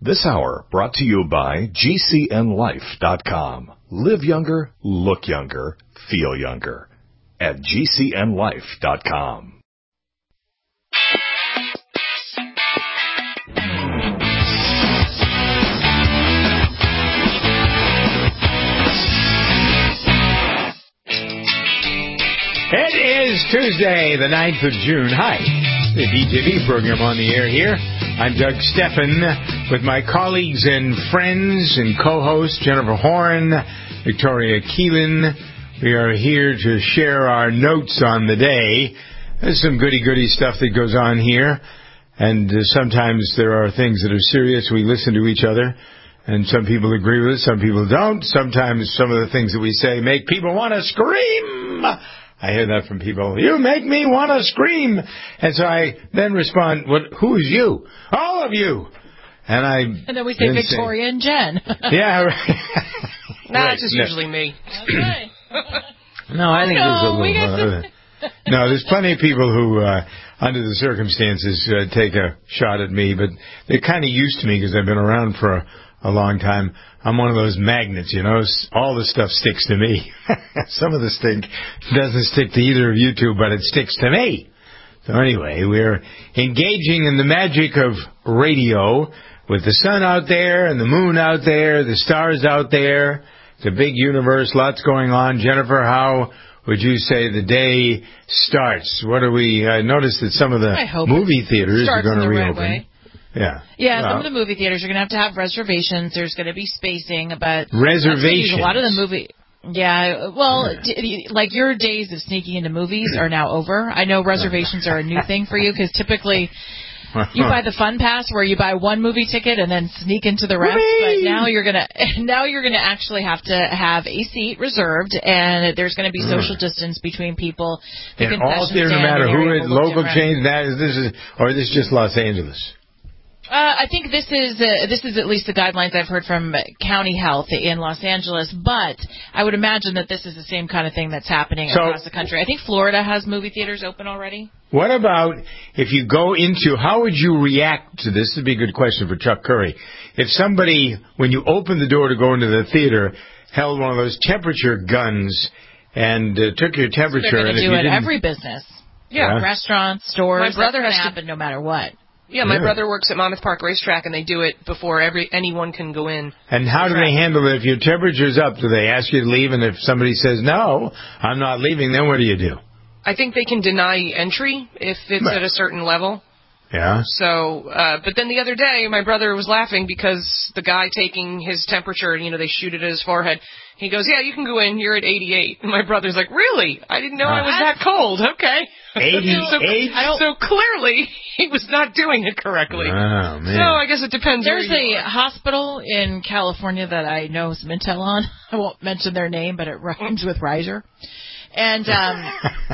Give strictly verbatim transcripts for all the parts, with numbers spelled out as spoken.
This hour brought to you by G C N life dot com. Live younger, look younger, feel younger at G C N life dot com. It is Tuesday, the ninth of June. Hi, the D J V program on the air here. I'm Doug Steffen with my colleagues and friends and co-hosts Jennifer Horn, Victoria Keelan. We are here to share our notes on the day. There's some goody-goody stuff that goes on here, and uh, sometimes there are things that are serious. We listen to each other, and some people agree with us, some people don't. Sometimes some of the things that we say make people want to scream. I hear that from people. You make me want to scream. And so I then respond, "What? Who is you? All of you." And I And then we say then Victoria say, and Jen. Yeah, right. No, Right. it's just No. usually me. That's right. No, I think No, there's a we little. got Uh, no, there's plenty of people who, uh, under the circumstances, uh, take a shot at me, but they're kind of used to me because I've been around for a, a long time. I'm one of those magnets, you know. All the stuff sticks to me. Some of the stink doesn't stick to either of you two, but it sticks to me. So anyway, we're engaging in the magic of radio with the sun out there and the moon out there, the stars out there. It's a big universe, lots going on. Jennifer, how would you say the day starts? What are we? I noticed that some of the movie theaters are going to reopen. Right yeah. Yeah, well, some of the movie theaters are going to have to have reservations. There's going to be spacing, but reservations. A lot of the movie. Yeah, well, d- like your days of sneaking into movies are now over. I know reservations are a new thing for you because typically you buy the fun pass where you buy one movie ticket and then sneak into the rest. But now you're gonna now you're gonna actually have to have a seat reserved, and there's going to be social distance between people. The in all theaters, no matter who it, local chains. That is this is or is this just Los Angeles? Uh, I think this is uh, this is at least the guidelines I've heard from County Health in Los Angeles, but I would imagine that this is the same kind of thing that's happening so, across the country. I think Florida has movie theaters open already. What about if you go into, how would you react to this? This would be a good question for Chuck Curry. If somebody, when you open the door to go into the theater, held one of those temperature guns and uh, took your temperature. So they're going to do it in every business. Yeah. yeah. Restaurants, stores. My brother has to happen no matter what. Yeah, my yeah. brother works at Monmouth Park Racetrack, and they do it before every anyone can go in. And how do they handle it? If your temperature's up, do they ask you to leave? And if somebody says, no, I'm not leaving, then what do you do? I think they can deny entry if it's right. at a certain level. Yeah. So, uh, but then the other day, my brother was laughing because the guy taking his temperature, you know, they shoot it at his forehead. He goes, yeah, you can go in. You're at eighty-eight. And my brother's like, really? I didn't know uh, I was that cold. Okay. eighty-eight? so, so clearly he was not doing it correctly. Oh, man. So I guess it depends. There's where you a are. hospital in California that I know some intel on. I won't mention their name, but it rhymes with Riser. And um,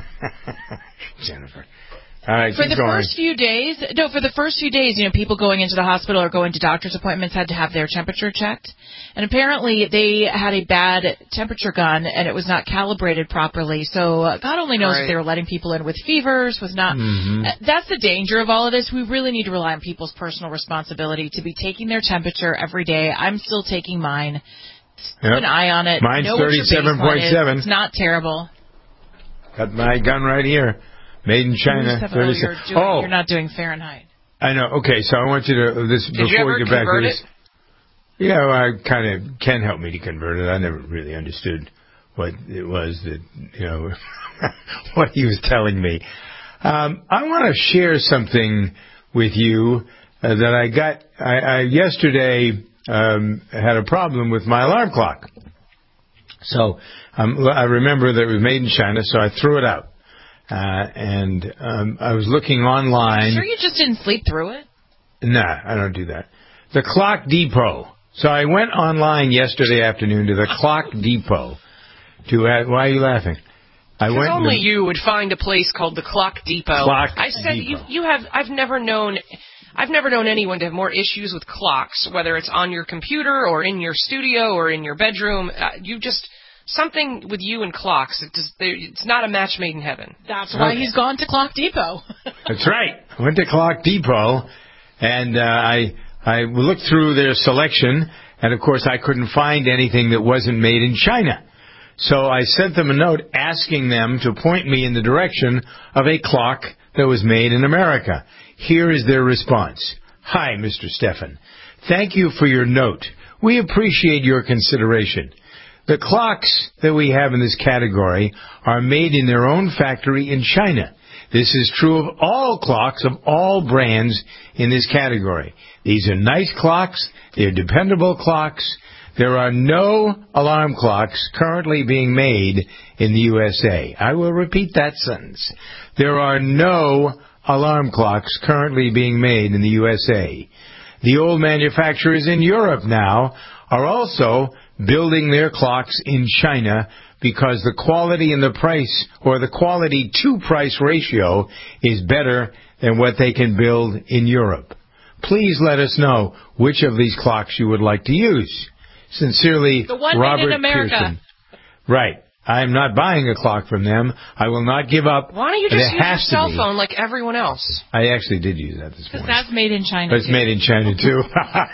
Jennifer. All right, for the going. first few days, no, for the first few days, you know, people going into the hospital or going to doctor's appointments had to have their temperature checked. And apparently they had a bad temperature gun and it was not calibrated properly. So uh, God only knows right. if they were letting people in with fevers, was not. Mm-hmm. Uh, that's the danger of all of this. We really need to rely on people's personal responsibility to be taking their temperature every day. I'm still taking mine. Keep yep. an eye on it. Mine's thirty-seven point seven. It's not terrible. Got my gun right here. Made in China. Oh, you're, doing, oh, you're not doing Fahrenheit. I know. Okay, so I want you to this Did before you ever we get back to convert this. It? Yeah, well, I kind of can help me to convert it. I never really understood what it was that you know what he was telling me. Um, I want to share something with you uh, that I got. I, I yesterday um, had a problem with my alarm clock. So um, I remember that it was made in China, so I threw it out. Uh, and um, I was looking online. Sure you just didn't sleep through it? Nah, I don't do that. The Clock Depot. So I went online yesterday afternoon to the Clock Depot. To uh, why are you laughing? I went only to, you would find a place called the Clock Depot. Clock I said Depot. you you have. I've never known. I've never known anyone to have more issues with clocks, whether it's on your computer or in your studio or in your bedroom. Uh, you just. Something with you and clocks. It just, it's not a match made in heaven. That's why okay. he's gone to Clock Depot. That's right. I went to Clock Depot, and uh, I I looked through their selection, and of course I couldn't find anything that wasn't made in China. So I sent them a note asking them to point me in the direction of a clock that was made in America. Here is their response. Hi, Mister Stephan. Thank you for your note. We appreciate your consideration. The clocks that we have in this category are made in their own factory in China. This is true of all clocks of all brands in this category. These are nice clocks. They're dependable clocks. There are no alarm clocks currently being made in the U S A. I will repeat that sentence. There are no alarm clocks currently being made in the U S A. The old manufacturers in Europe now are also building their clocks in China because the quality and the price, or the quality to price ratio, is better than what they can build in Europe. Please let us know which of these clocks you would like to use. Sincerely, the one Robert in America. Pearson. Right. I'm not buying a clock from them. I will not give up. Why don't you just use your cell phone like everyone else? I actually did use that this morning. Because that's made in China, But it's too. made in China, too.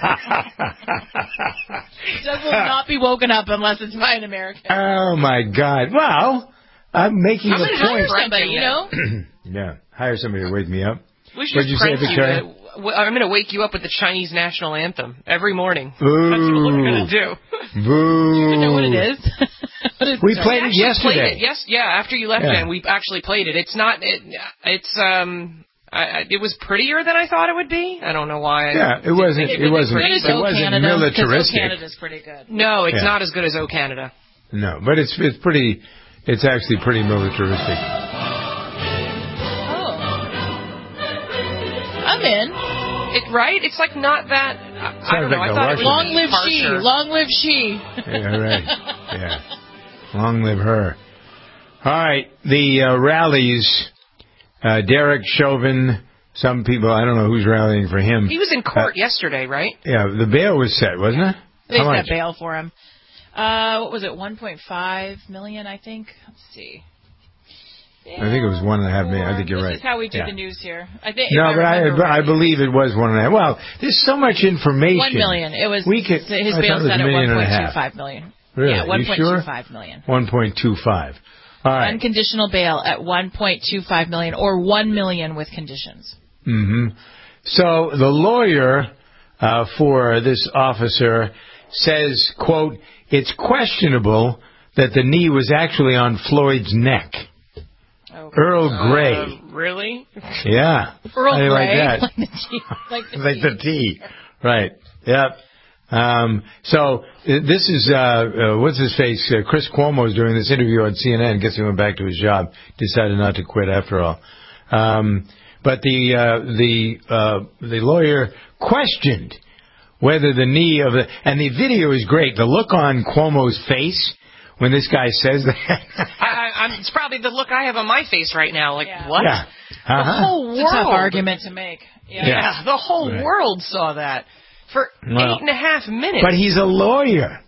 Doug will not be woken up unless it's by an American. Oh, my God. Well, I'm making I'm a going to hire point. somebody, you know? Yeah, hire somebody to wake me up. We should What'd you just say, prank you. Victoria? to- I'm going to wake you up with the Chinese national anthem every morning. Boo. That's what we're going to do. Boo. You know what it is? what is We it? played it Actually yesterday. Played it. Yes, yeah. After you left, Yeah. Dan, we actually played it. It's not. It, it's um. I, I, it was prettier than I thought it would be. I don't know why. Yeah, it wasn't. It wasn't. Good as It O wasn't Canada, 'cause O militaristic. Canada's pretty good. No, it's Yeah. not as good as O Canada. No, but it's it's pretty. It's actually pretty militaristic. Oh. I'm in. It right? It's like not that. I, I don't know. like I a thought Russian. it would Long be live she. harsher. Long live she. Yeah, right. Yeah. Long live her. All right. The uh, rallies. Uh, Derek Chauvin. Some people. I don't know who's rallying for him. He was in court Uh, yesterday, right? Yeah. The bail was set, wasn't it? They How set much? bail for him. Uh, what was it? one point five million, I think. Let's see. I think it was one and a half million. I think you're this right. This is how we do Yeah. the news here. I think. No, if but I, remember but I right. believe it was one and a half. Well, there's so much information. One million. It was. We could, his I bail thought it was set a at one million and a point two half. five million. Really? Yeah, one You point sure? two five million. one point two five. All right. Unconditional bail at one point two five million, or one million with conditions. Mm-hmm. So the lawyer uh, for this officer says, quote, "It's questionable that the knee was actually on Floyd's neck." Oh. Earl Grey. Uh, really? Yeah. Earl I like Grey, that. like the tea. Like the Like tea. the tea. Right. Yep. Um, so uh, this is, uh, uh, what's his face? Uh, Chris Cuomo's doing this interview on C N N. Guess he went back to his job. Decided not to quit after all. Um, but the, uh, the, uh, the lawyer questioned whether the knee of the, and the video is great. The look on Cuomo's face when this guy says that. I, I, I'm, it's probably the look I have on my face right now. Like, Yeah. what? Yeah. Uh-huh. The whole world. It's a tough argument to make. Yeah. Yeah, Yeah. the whole Right. world saw that for Well, eight and a half minutes. But he's a lawyer.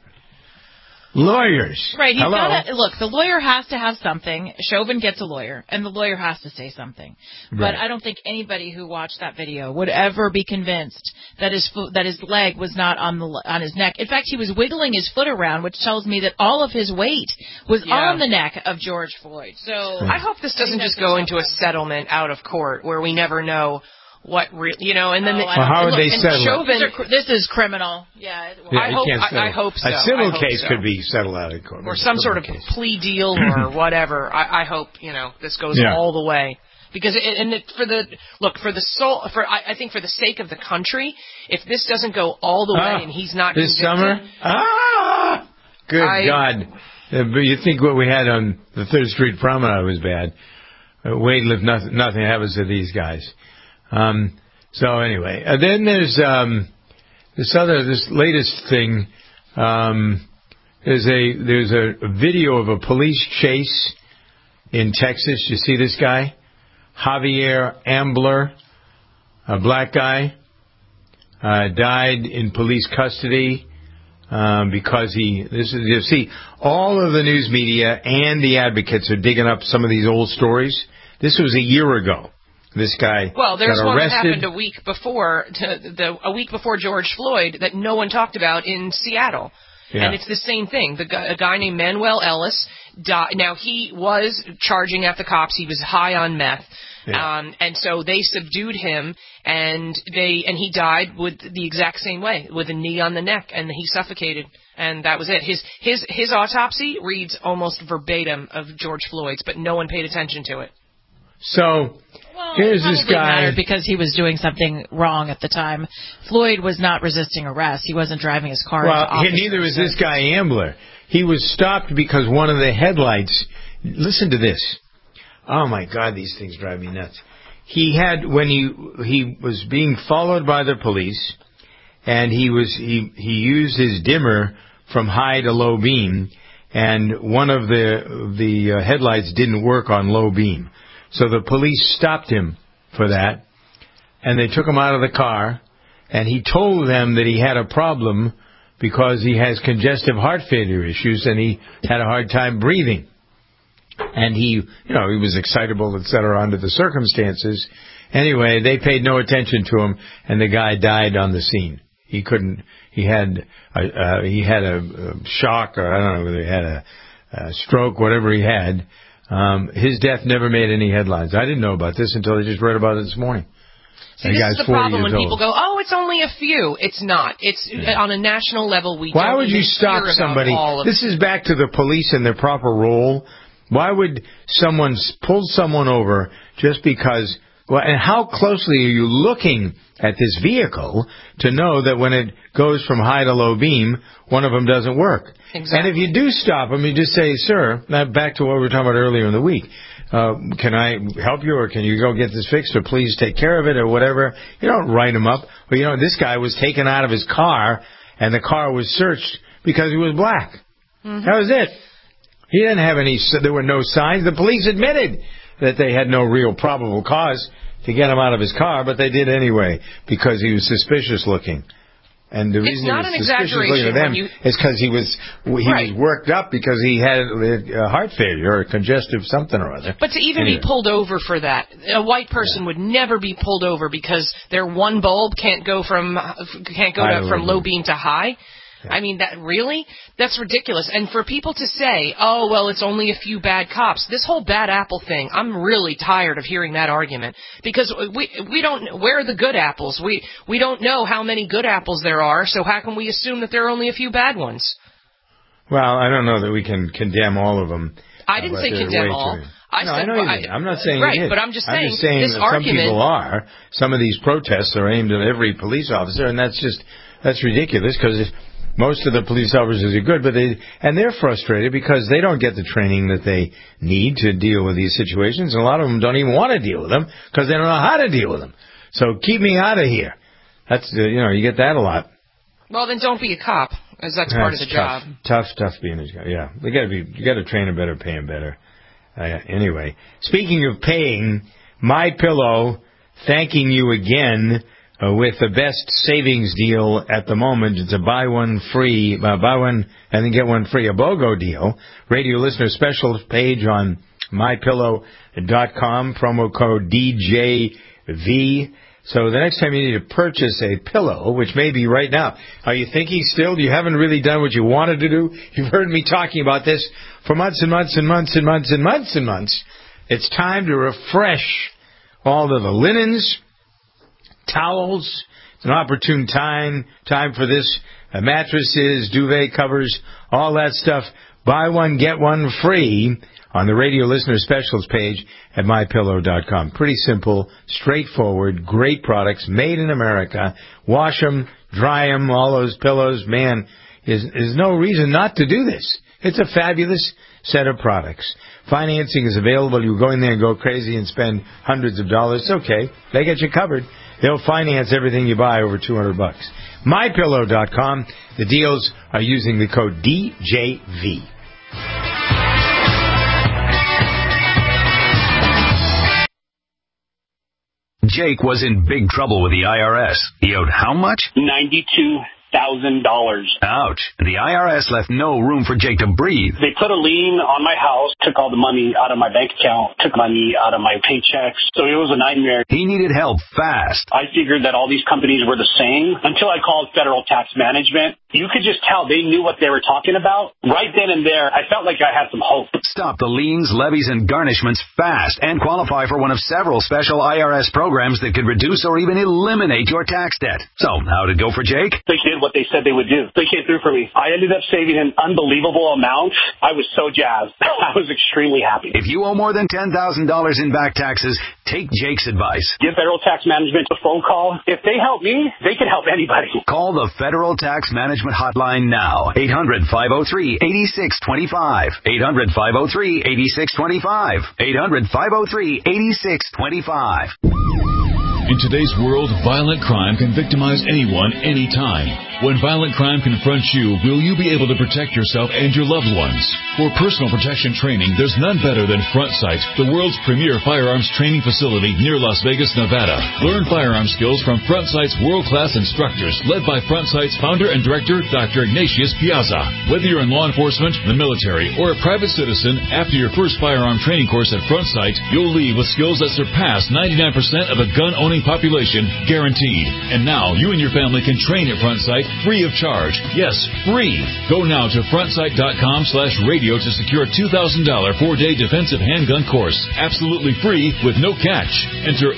Lawyers. Right, he's Hello? gotta look. The lawyer has to have something. Chauvin gets a lawyer, and the lawyer has to say something. Right. But I don't think anybody who watched that video would ever be convinced that his fo- that his leg was not on the on his neck. In fact, he was wiggling his foot around, which tells me that all of his weight was Yeah. on the neck of George Floyd. So I hope this doesn't that's just go a into a tough one. settlement out of court where we never know what re- you know, and then Oh, the, I Well, don't- how would look, they and settle it? Chauvin, These are cr- this is criminal. Yeah. it- Yeah, I you hope- can't I- settle. I hope so. A civil I hope case so. could be settled out in court. or but a some civil sort of case. plea deal or whatever. I, I hope you know this goes Yeah. all the way because it, and it, for the look for the soul for I, I think for the sake of the country, if this doesn't go all the Ah, way and he's not this convicted, summer. Ah, good I- God! Uh, but you think what we had on the Third Street Promenade was bad? Uh, wait, if nothing, nothing happens to these guys. Um, so anyway, uh, then there's um, this other, this latest thing. Um, there's a there's a, a video of a police chase in Texas. You see this guy, Javier Ambler, a black guy, uh, died in police custody. Um, because he, this is, you see, all of the news media and the advocates are digging up some of these old stories. This was a year ago. this guy Well, there's got one that arrested. happened a week before, to the, a week before George Floyd that no one talked about in Seattle. Yeah. And it's the same thing. The guy, a guy named Manuel Ellis died. Now, he was charging at the cops. He was high on meth. Yeah. Um, and so they subdued him, and they and he died with the exact same way, with a knee on the neck, and he suffocated, and that was it. His his his autopsy reads almost verbatim of George Floyd's, but no one paid attention to it. So well, here's it this guy mattered because he was doing something wrong at the time. Floyd was not resisting arrest. He wasn't driving his car. Well, into office neither was this guy Ambler. He was stopped because one of the headlights. Listen to this. Oh my God, these things drive me nuts. He had when he he was being followed by the police, and he was he he used his dimmer from high to low beam, and one of the the uh, headlights didn't work on low beam, so the police stopped him for that, and they took him out of the car, and he told them that he had a problem because he has congestive heart failure issues and he had a hard time breathing. And he, you know, he was excitable, et cetera, under the circumstances. Anyway, they paid no attention to him, and the guy died on the scene. He couldn't. He had a, uh, he had a, a shock, or I don't know whether he had a, a stroke, whatever he had. Um, his death never made any headlines. I didn't know about this until I just read about it this morning. See, this is the problem when people go, "Oh, it's only a few." It's not. It's yeah. On a national level. We why don't would you stop somebody? All of this is back to the police and their proper role. Why would someone pull someone over just because? Well, and how closely are you looking at this vehicle to know that when it goes from high to low beam, one of them doesn't work? Exactly. And if you do stop them, you just say, "Sir," back to what we were talking about earlier in the week. Uh, can I help you, or can you go get this fixed, or please take care of it, or whatever? You don't write them up. Well, you know, this guy was taken out of his car, and the car was searched because he was black. Mm-hmm. That was it. He didn't have any, there were no signs. The police admitted that they had no real probable cause to get him out of his car, but they did anyway because he was suspicious looking. And the it's reason he not was an suspicious looking to them you... is because he was he right. was worked up because he had a heart failure or congestive something or other. But to even anyway. be pulled over for that, a white person yeah. would never be pulled over because their one bulb can't go from can't go to, from low beam to high. Yeah. I mean, that really? That's ridiculous. And for people to say, oh, well, it's only a few bad cops, this whole bad apple thing, I'm really tired of hearing that argument. Because we we don't, where are the good apples? We, we don't know how many good apples there are, so how can we assume that there are only a few bad ones? Well, I don't know that we can condemn all of them. I didn't uh, say condemn all. I no, said, I know you I, did. I'm not saying right, you did. but I'm just saying, I'm just saying this that argument, some people are. Some of these protests are aimed at every police officer, and that's just, that's ridiculous because most of the police officers are good, but they and they're frustrated because they don't get the training that they need to deal with these situations, and a lot of them don't even want to deal with them because they don't know how to deal with them. So keep me out of here. That's uh, you know you get that a lot. Well, then don't be a cop, as that's, that's part of the tough, job. Tough, tough being a cop. Yeah, they got to be. You got to train them better, pay them better. Uh, anyway, speaking of paying, MyPillow thanking you again. Uh, with the best savings deal at the moment. It's a buy one free, uh, buy one and then get one free, a BOGO deal. Radio listener special page on my pillow dot com, promo code D J V. So the next time you need to purchase a pillow, which may be right now, are you thinking still you haven't really done what you wanted to do? You've heard me talking about this for months and months and months and months and months and months. It's time to refresh all of the linens, towels. It's an opportune time time for this. Uh, mattresses, duvet covers, all that stuff. Buy one, get one free on the radio listener specials page at my pillow dot com. Pretty simple, straightforward, great products, made in America. Wash them, dry them, all those pillows. Man, there's, there's no reason not to do this. It's a fabulous set of products. Financing is available. You go in there and go crazy and spend hundreds of dollars. It's okay. They get you covered. They'll finance everything you buy over two hundred bucks. my pillow dot com. The deals are using the code D J V. Jake was in big trouble with the I R S. He owed how much? ninety-two thousand dollars. Ouch. The I R S left no room for Jake to breathe. They put a lien on my house, took all the money out of my bank account, took money out of my paychecks. So it was a nightmare. He needed help fast. I figured that all these companies were the same until I called Federal Tax Management. You could just tell they knew what they were talking about. Right then and there, I felt like I had some hope. Stop the liens, levies, and garnishments fast and qualify for one of several special I R S programs that could reduce or even eliminate your tax debt. So, how'd it go for Jake? They did what they said they would do. They came through for me. I ended up saving an unbelievable amount. I was so jazzed. I was extremely happy. If you owe more than ten thousand dollars in back taxes, take Jake's advice. Give Federal Tax Management a phone call. If they help me, they can help anybody. Call the Federal Tax Management Hotline now. eight hundred, five oh three, eight six two five. eight hundred, five oh three, eight six two five. eight hundred, five oh three, eight six two five. In today's world, violent crime can victimize anyone, anytime. When violent crime confronts you, will you be able to protect yourself and your loved ones? For personal protection training, there's none better than Front Sight, the world's premier firearms training facility near Las Vegas, Nevada. Learn firearm skills from Front Sight's world-class instructors, led by Front Sight's founder and director, Doctor Ignatius Piazza. Whether you're in law enforcement, the military, or a private citizen, after your first firearm training course at Front Sight, you'll leave with skills that surpass ninety-nine percent of the gun-owning population, guaranteed. And now, you and your family can train at Front Sight free of charge. Yes, free. Go now to frontsight.com slash radio to secure a two thousand dollars four-day defensive handgun course. Absolutely free with no catch. Enter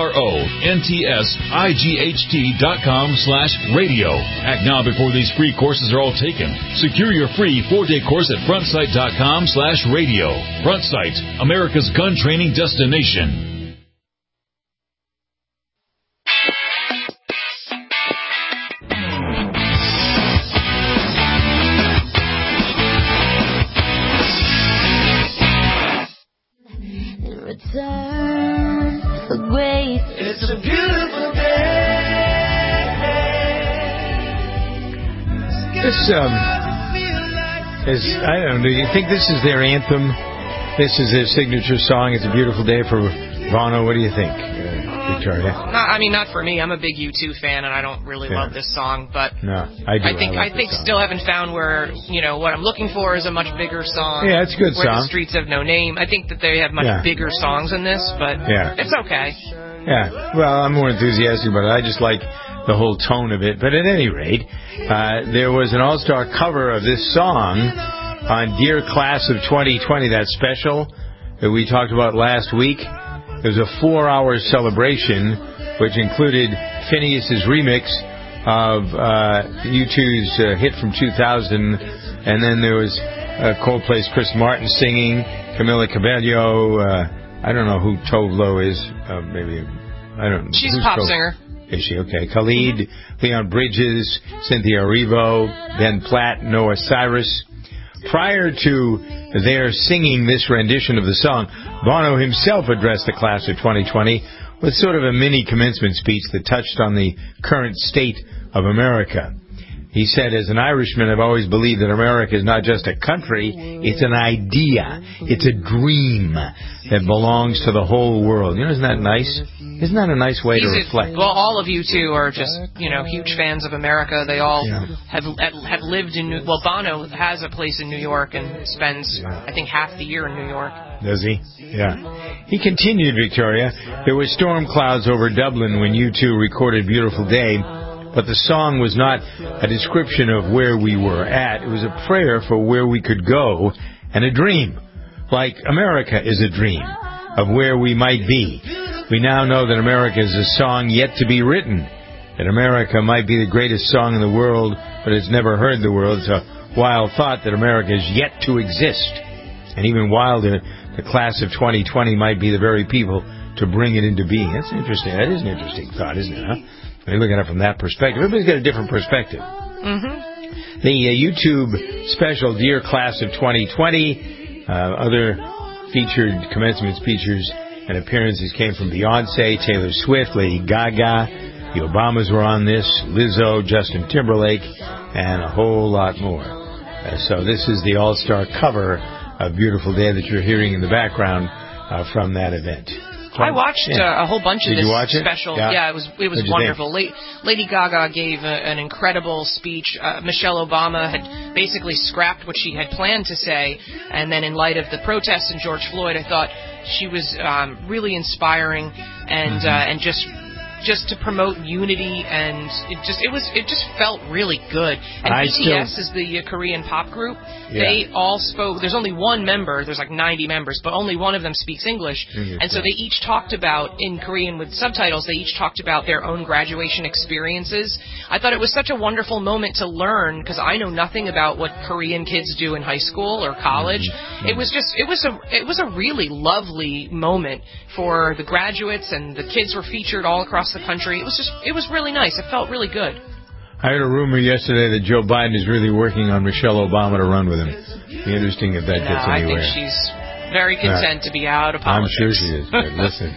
F-R-O-N-T-S-I-G-H-T dot com slash radio. Act now before these free courses are all taken. Secure your free four-day course at frontsight.com slash radio. Front Sight, America's gun training destination. It's a beautiful day. This, um, is, I don't know, do you think this is their anthem? This is their signature song. It's a beautiful day for Bono. What do you think, uh, Victoria? Not, I mean, not for me. I'm a big U two fan, and I don't really yeah. love this song. But no, I do. I think I, I think still haven't found where, you know, what I'm looking for is a much bigger song. Yeah, it's a good where song. The Streets Have No Name. I think that they have much yeah. bigger songs than this, but yeah. it's okay. Yeah, well, I'm more enthusiastic about it. I just like the whole tone of it. But at any rate, uh, there was an all-star cover of this song on Dear Class of twenty twenty, that special that we talked about last week. It was a four-hour celebration, which included Phineas's remix of uh, U two's uh, hit from two thousand, and then there was uh, Coldplay's Chris Martin singing, Camila Cabello, uh, I don't know who Tove Lo is. Uh, maybe I don't. She's a who's pop Tove? singer. Is she okay? Khalid, Leon Bridges, Cynthia Erivo, Ben Platt, Noah Cyrus. Prior to their singing this rendition of the song, Bono himself addressed the class of twenty twenty with sort of a mini commencement speech that touched on the current state of America. He said, as an Irishman, I've always believed that America is not just a country, it's an idea. It's a dream that belongs to the whole world. You know, isn't that nice? Isn't that a nice way He's to a, reflect? Well, all of you two are just, you know, huge fans of America. They all yeah. have have lived in New Well, Bono has a place in New York and spends, yeah. I think, half the year in New York. Does he? Yeah. He continued, Victoria. There were storm clouds over Dublin when U two recorded Beautiful Day. But the song was not a description of where we were at. It was a prayer for where we could go and a dream. Like America is a dream of where we might be. We now know that America is a song yet to be written. That America might be the greatest song in the world, but it's never heard the world. It's a wild thought that America is yet to exist. And even wilder, the class of twenty twenty might be the very people to bring it into being. That's interesting. That is an interesting thought, isn't it, huh? You're looking at it from that perspective. Everybody's got a different perspective. Mm-hmm. The uh, YouTube special, Dear Class of twenty twenty, uh, other featured commencement speeches and appearances came from Beyonce, Taylor Swift, Lady Gaga, the Obamas were on this, Lizzo, Justin Timberlake, and a whole lot more. Uh, so this is the all-star cover of Beautiful Day that you're hearing in the background uh, from that event. I watched yeah. uh, a whole bunch of Did this you watch it? special. Yeah. yeah, it was it was What'd you wonderful. La- Lady Gaga gave a, an incredible speech. Uh, Michelle Obama had basically scrapped what she had planned to say, and then in light of the protests and George Floyd, I thought she was um, really inspiring and Mm-hmm. uh, and just. just to promote unity, and it just it was it just felt really good. And I B T S still, is the uh, Korean pop group. Yeah. They all spoke. There's only one member. There's like ninety members, but only one of them speaks English. English and so they each talked about, in Korean with subtitles, they each talked about their own graduation experiences. I thought it was such a wonderful moment to learn, because I know nothing about what Korean kids do in high school or college. Mm-hmm. It was just it was a it was a really lovely moment for the graduates, and the kids were featured all across the country. It was just, it was really nice. It felt really good. I heard a rumor yesterday that Joe Biden is really working on Michelle Obama to run with him. Be interesting if that no, gets anywhere. I think she's very content uh, to be out of I'm politics. sure she is. But listen.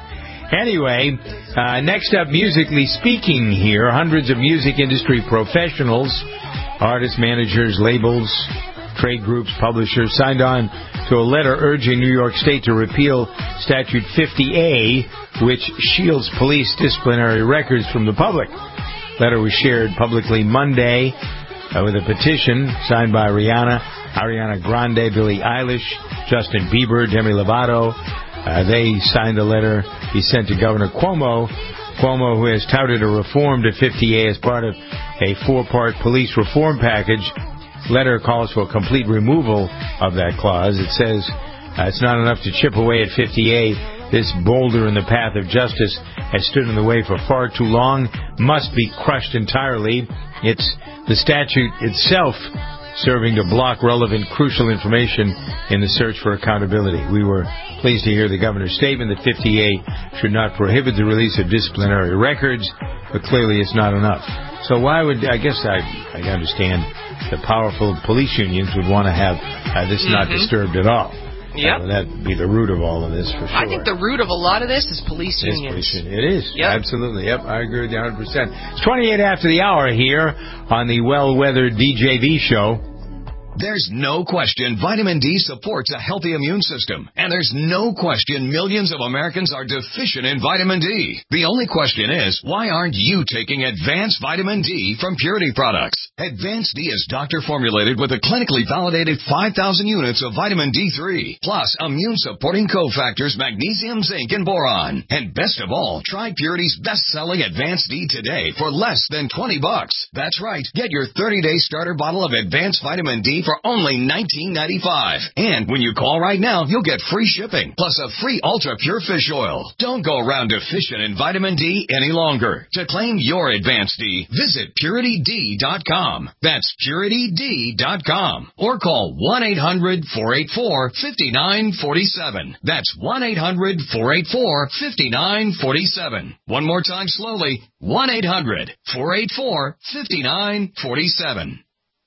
Anyway, uh, next up, musically speaking here, hundreds of music industry professionals, artists, managers, labels, trade groups, publishers signed on to a letter urging New York State to repeal Statute fifty A, which shields police disciplinary records from the public. The letter was shared publicly Monday uh, with a petition signed by Rihanna, Ariana Grande, Billie Eilish, Justin Bieber, Demi Lovato. Uh, they signed a letter he sent to Governor Cuomo. Cuomo, who has touted a reform to fifty A as part of a four-part police reform package. Letter calls for a complete removal of that clause. It says uh, it's not enough to chip away at fifty A. This boulder in the path of justice has stood in the way for far too long, must be crushed entirely. It's the statute itself serving to block relevant, crucial information in the search for accountability. We were pleased to hear the governor's statement that fifty A should not prohibit the release of disciplinary records, but clearly it's not enough. So why would, I guess I, I understand the powerful police unions would want to have uh, this mm-hmm. not disturbed at all. Yep. Uh, that'd be the root of all of this for sure. I think the root of a lot of this is police it unions. Is, it is. Yep. Absolutely. Yep, I agree with you one hundred percent. It's twenty-eight after the hour here on the well-weathered D J V show. There's no question vitamin D supports a healthy immune system. And there's no question millions of Americans are deficient in vitamin D. The only question is, why aren't you taking Advanced Vitamin D from Purity Products? Advanced D is doctor-formulated with a clinically validated five thousand units of vitamin D three, plus immune-supporting cofactors magnesium, zinc, and boron. And best of all, try Purity's best-selling Advanced D today for less than twenty bucks. That's right. Get your thirty-day starter bottle of Advanced Vitamin D for only nineteen ninety-five. And when you call right now, you'll get free shipping, plus a free Ultra Pure Fish Oil. Don't go around deficient in vitamin D any longer. To claim your Advanced D, visit Purity D dot com. That's Purity D dot com. Or call one eight hundred four eight four five nine four seven. That's one eight hundred four eight four five nine four seven. One more time slowly, one eight hundred four eight four five nine four seven.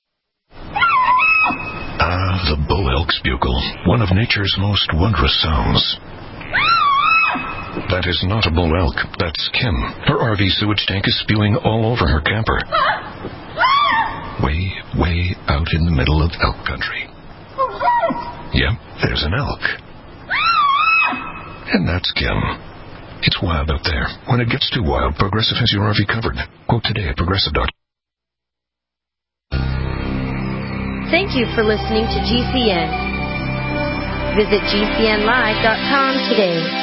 Ah, the Bull Elk's bugle, one of nature's most wondrous sounds. That is not a bull elk, that's Kim. Her R V sewage tank is spewing all over her camper. Way, way out in the middle of elk country. Yep, there's an elk. And that's Kim. It's wild out there. When it gets too wild, Progressive has your R V covered. Quote today at progressive dot com. Thank you for listening to G C N. Visit G C N live dot com today.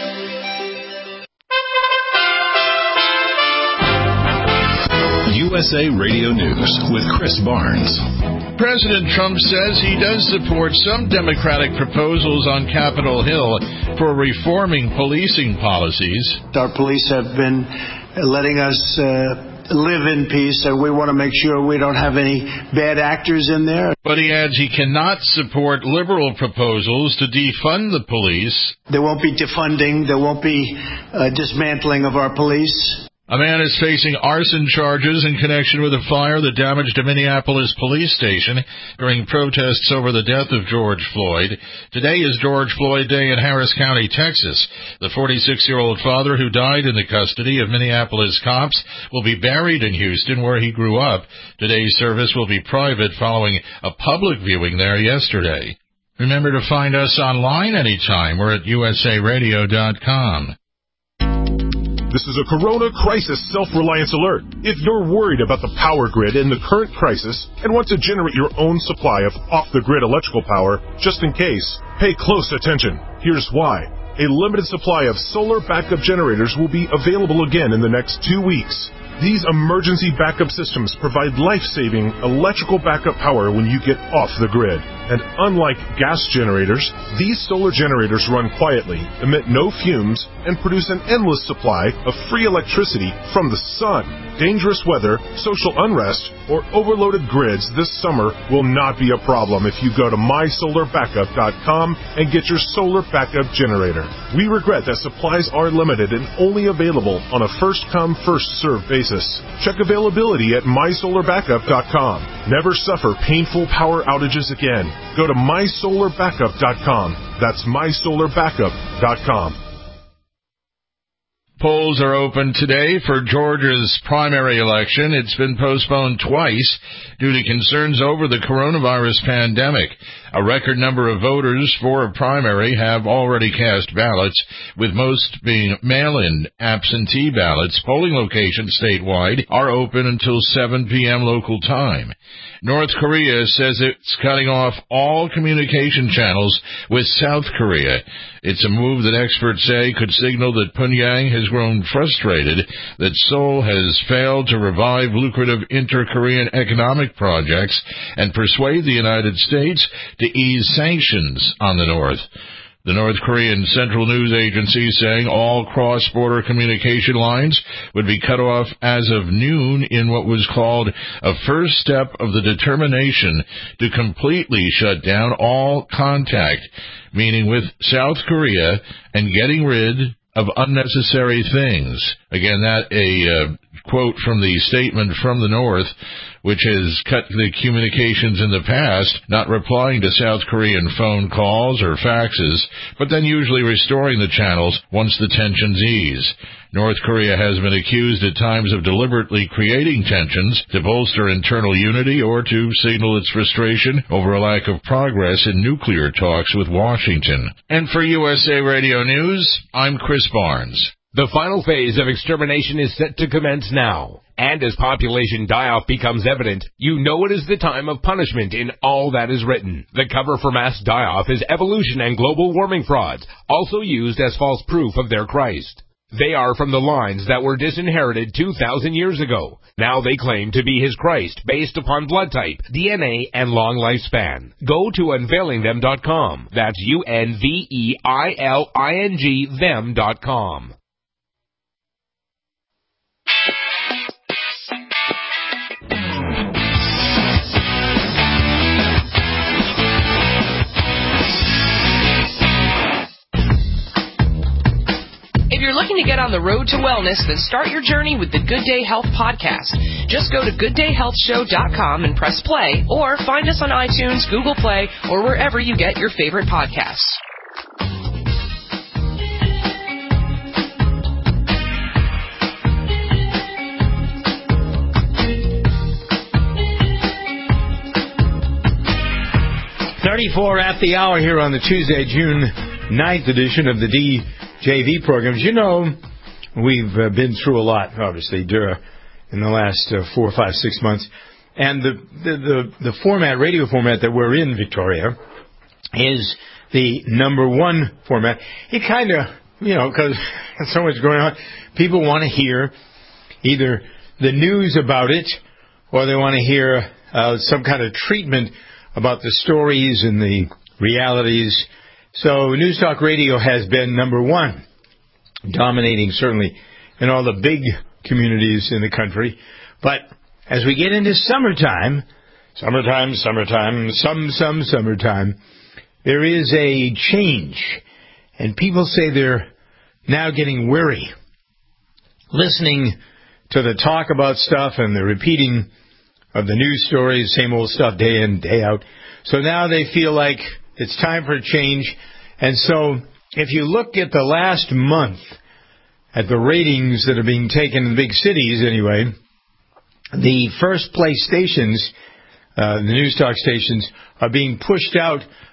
U S A Radio News with Chris Barnes. President Trump says he does support some Democratic proposals on Capitol Hill for reforming policing policies. Our police have been letting us uh, live in peace, and we want to make sure we don't have any bad actors in there. But he adds he cannot support liberal proposals to defund the police. There won't be defunding. There won't be uh, dismantling of our police. A man is facing arson charges in connection with a fire that damaged a Minneapolis police station during protests over the death of George Floyd. Today is George Floyd Day in Harris County, Texas. The forty-six-year-old father who died in the custody of Minneapolis cops will be buried in Houston, where he grew up. Today's service will be private following a public viewing there yesterday. Remember to find us online anytime. We're at U S A radio dot com. This is a Corona Crisis Self-Reliance Alert. If you're worried about the power grid in the current crisis and want to generate your own supply of off-the-grid electrical power, just in case, pay close attention. Here's why. A limited supply of solar backup generators will be available again in the next two weeks. These emergency backup systems provide life-saving electrical backup power when you get off the grid. And unlike gas generators, these solar generators run quietly, emit no fumes, and produce an endless supply of free electricity from the sun. Dangerous weather, social unrest, or overloaded grids this summer will not be a problem if you go to my solar backup dot com and get your solar backup generator. We regret that supplies are limited and only available on a first-come, first-served basis. Check availability at my solar backup dot com. Never suffer painful power outages again. Go to my solar backup dot com. That's my solar backup dot com. Polls are open today for Georgia's primary election. It's been postponed twice due to concerns over the coronavirus pandemic. A record number of voters for a primary have already cast ballots, with most being mail-in absentee ballots. Polling locations statewide are open until seven p.m. local time. North Korea says it's cutting off all communication channels with South Korea. It's a move that experts say could signal that Pyongyang has grown frustrated that Seoul has failed to revive lucrative inter-Korean economic projects and persuade the United States to ease sanctions on the North. The North Korean Central News Agency saying all cross-border communication lines would be cut off as of noon in what was called a first step of the determination to completely shut down all contact, meaning with South Korea, and getting rid of unnecessary things. Again, that a uh, quote from the statement from the North, which has cut the communications in the past, not replying to South Korean phone calls or faxes, but then usually restoring the channels once the tensions ease. North Korea has been accused at times of deliberately creating tensions to bolster internal unity or to signal its frustration over a lack of progress in nuclear talks with Washington. And for U S A Radio News, I'm Chris Barnes. The final phase of extermination is set to commence now. And as population die-off becomes evident, you know it is the time of punishment in all that is written. The cover for mass die-off is evolution and global warming frauds, also used as false proof of their Christ. They are from the lines that were disinherited two thousand years ago. Now they claim to be his Christ based upon blood type, D N A, and long lifespan. Go to unveiling them dot com. That's U N V E I L I N G them dot com. If you're looking to get on the road to wellness, then start your journey with the Good Day Health podcast. Just go to good day health show dot com and press play, or find us on iTunes, Google Play, or wherever you get your favorite podcasts. thirty-four at the hour here on the Tuesday, June ninth edition of the D J V programs. You know, we've uh, been through a lot, obviously, during, in the last uh, four, five, six months. And the, the, the, the format, radio format that we're in, Victoria, is the number one format. It kind of, you know, because there's so much going on, people want to hear either the news about it or they want to hear uh, some kind of treatment about the stories and the realities. So News Talk Radio has been number one, dominating certainly in all the big communities in the country. But as we get into summertime, summertime, summertime, some, some summertime, there is a change. And people say they're now getting weary, listening to the talk about stuff and the repeating of the news stories, same old stuff day in, day out. So now they feel like it's time for a change. And so if you look at the last month, at the ratings that are being taken in the big cities anyway, the first place stations, uh, the news talk stations, are being pushed out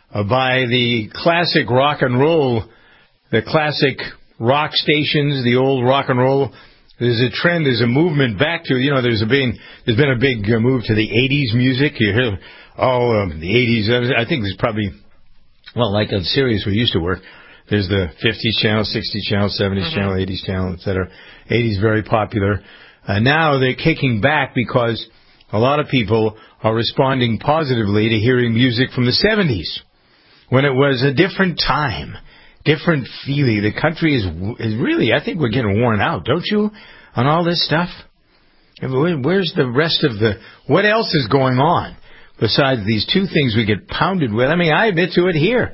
uh, by the classic rock and roll, the classic rock stations, the old rock and roll. There's a trend, there's a movement back to, you know, there's a been, there's been a big uh, move to the eighties music. You hear all um, the eighties. I think there's probably, well, like on Sirius we used to work, there's the fifties channel, sixties channel, seventies mm-hmm. channel, eighties channel, et cetera. eighties very popular. Uh, now they're kicking back because a lot of people are responding positively to hearing music from the seventies, when it was a different time, different feeling. The country is, is really, I think we're getting worn out, don't you, on all this stuff? Where's the rest of the, what else is going on besides these two things we get pounded with? I mean, I admit to it here.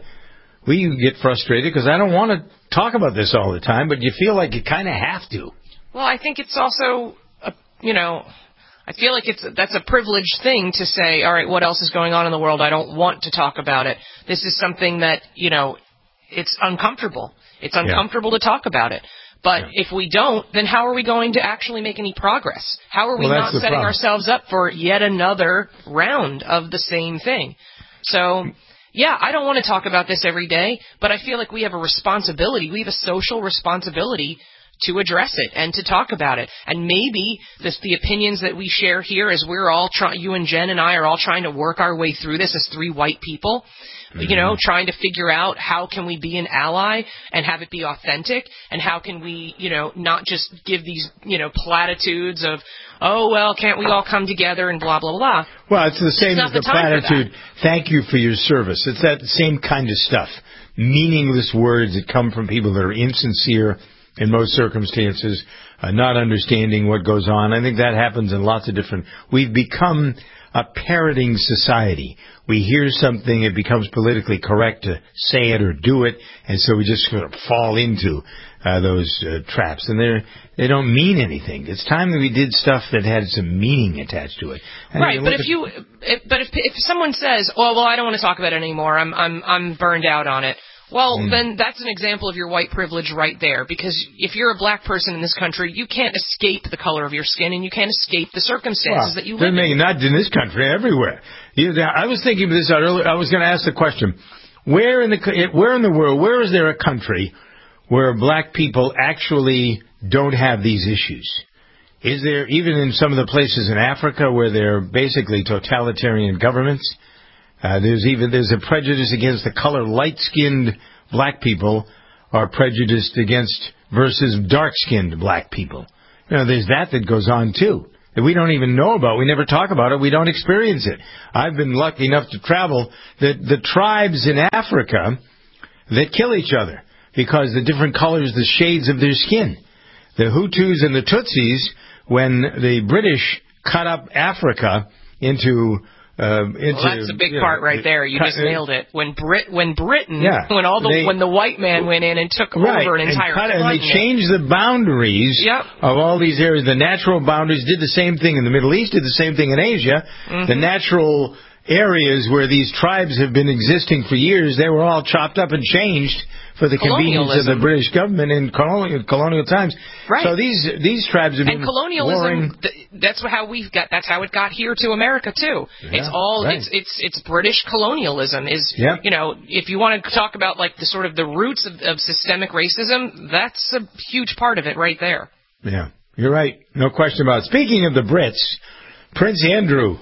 We get frustrated because I don't want to talk about this all the time, but you feel like you kind of have to. Well, I think it's also, a, you know, I feel like it's that's a privileged thing to say, all right, what else is going on in the world? I don't want to talk about it. This is something that, you know, it's uncomfortable. It's uncomfortable yeah. to talk about it. But yeah. if we don't, then how are we going to actually make any progress? How are we well, not setting problem. ourselves up for yet another round of the same thing? So... Yeah, I don't want to talk about this every day, but I feel like we have a responsibility. We have a social responsibility to address it and to talk about it. And maybe this, the opinions that we share here as we're all trying, you and Jen and I are all trying to work our way through this as three white people, mm-hmm. you know, trying to figure out how can we be an ally and have it be authentic, and how can we, you know, not just give these, you know, platitudes of, oh, well, can't we all come together and blah, blah, blah. Well, it's the same it's as the, the platitude, thank you for your service. It's that same kind of stuff. Meaningless words that come from people that are insincere in most circumstances, uh, not understanding what goes on. I think that happens in lots of different... We've become a parroting society. We hear something, it becomes politically correct to say it or do it, and so we just sort of fall into uh, those uh, traps. And they're, they don't mean anything. It's time that we did stuff that had some meaning attached to it. And right, but if you, if, but if if someone says, "Oh, well, I don't want to talk about it anymore. I'm I'm I'm burned out on it." Well, mm. then that's an example of your white privilege right there. Because if you're a black person in this country, you can't escape the color of your skin, and you can't escape the circumstances well, that you live in. Not in this country, everywhere. You, I was thinking of this out earlier. I was going to ask the question: Where in the where in the world, where is there a country where black people actually don't have these issues? Is there, even in some of the places in Africa where they're basically totalitarian governments? Uh, there's even there's a prejudice against the color. Light-skinned black people are prejudiced against versus dark-skinned black people. You know, there's that that goes on too that we don't even know about. We never talk about it. We don't experience it. I've been lucky enough to travel that the tribes in Africa that kill each other because the different colors, the shades of their skin. The Hutus and the Tutsis, when the British cut up Africa into Uh, into, well, that's a big you part know, right there. You just nailed it. When Brit, when Britain, yeah, when all the they, when the white man went in and took right, over an entire and, cut, continent, and they changed the boundaries yep. of all these areas. The natural boundaries did the same thing in the Middle East, did the same thing in Asia. Mm-hmm. The natural areas where these tribes have been existing for years, they were all chopped up and changed for the convenience of the British government in colonial, colonial times. Right. So these these tribes have been and colonialism. warring. Th- that's how we've got. That's how it got here to America too. Yeah, it's all right. it's it's it's British colonialism. Is yep. you know, if you want to talk about like the sort of the roots of, of systemic racism, that's a huge part of it right there. Yeah, you're right. No question about it. Speaking of the Brits, Prince Andrew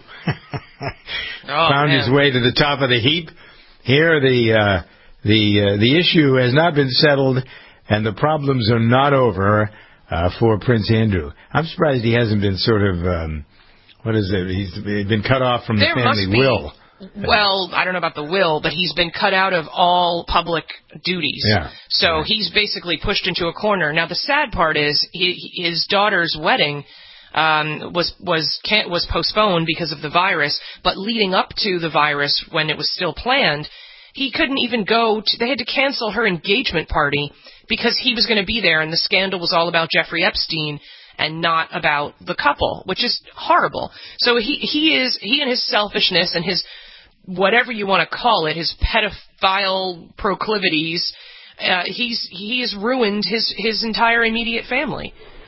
oh, found man. his way to the top of the heap. Here, the uh, the uh, the issue has not been settled, and the problems are not over uh, for Prince Andrew. I'm surprised he hasn't been sort of um, what is it? He's been cut off from there the family must be, will. Well, I don't know about the will, but he's been cut out of all public duties. Yeah. So yeah. he's basically pushed into a corner. Now, the sad part is he, his daughter's wedding um, was was can't, was postponed because of the virus. But leading up to the virus, when it was still planned, he couldn't even go. To, they had to cancel her engagement party because he was going to be there, and the scandal was all about Jeffrey Epstein and not about the couple, which is horrible. So he he is he and his selfishness and his whatever you want to call it, his pedophile proclivities, uh, he's he has ruined his his entire immediate family.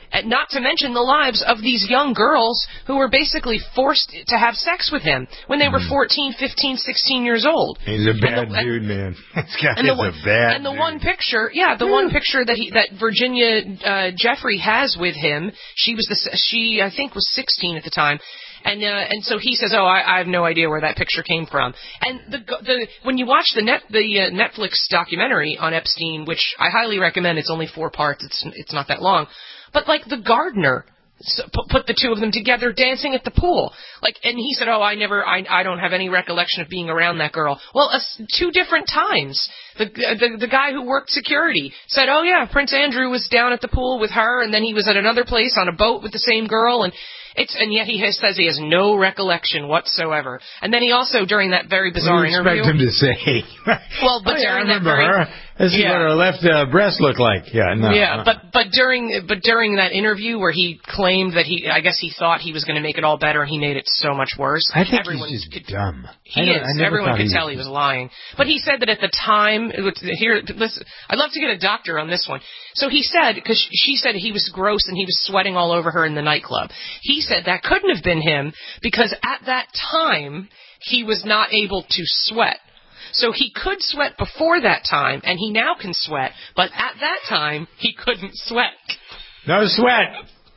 And not to mention the lives of these young girls who were basically forced to have sex with him when they were fourteen, fifteen, sixteen years old. He's a bad the, dude, man. This guy and is the, a bad And the dude. one picture, yeah, the one picture that he, that Virginia uh, Jeffrey has with him, she was the, she I think was sixteen at the time. And uh, and so he says, "Oh, I, I have no idea where that picture came from." And the the when you watch the net the uh, Netflix documentary on Epstein, which I highly recommend, it's only four parts, it's it's not that long, but like the gardener put the two of them together dancing at the pool, like, and he said, "Oh, I never, I I don't have any recollection of being around that girl." Well, uh, two different times. The, the the guy who worked security said, "Oh yeah, Prince Andrew was down at the pool with her, and then he was at another place on a boat with the same girl," and It's, and yet he has, says he has no recollection whatsoever. And then he also, during that very bizarre what do you interview... expect him to say? Well, but oh, yeah, during I that remember very... her. This is yeah. what her left uh, breast looked like. Yeah, no. Yeah, no. but but during but during that interview where he claimed that he, I guess he thought he was going to make it all better, and he made it so much worse. I think Everyone he's just could, dumb. He I is. I never Everyone could he tell was. he was lying. But he said that at the time, here, listen, I'd love to get a doctor on this one. So he said, because she said he was gross and he was sweating all over her in the nightclub. He said that couldn't have been him because at that time he was not able to sweat. So he could sweat before that time, and he now can sweat, but at that time, he couldn't sweat. No sweat.